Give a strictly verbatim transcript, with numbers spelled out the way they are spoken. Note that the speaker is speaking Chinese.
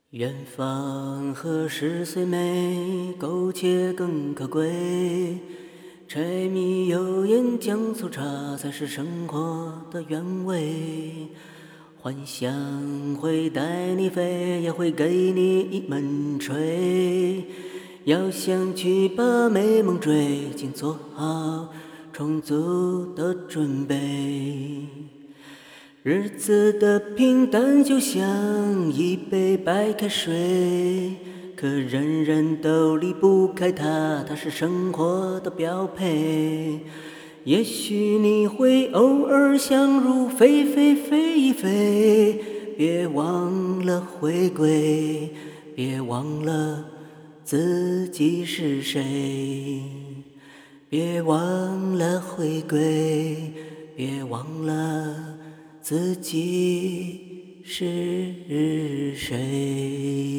远方何时虽美，苟且更可贵。柴米油盐酱醋茶才是生活的原味。幻想会带你飞，也会给你一门吹。要想去把美梦追，请做好充足的准备。日子的平淡就像一杯白开水，可人人都离不开它，它是生活的标配。也许你会偶尔想入非非非一飞，别忘了回归，别忘了自己是谁，别忘了回归，别忘了自己是谁。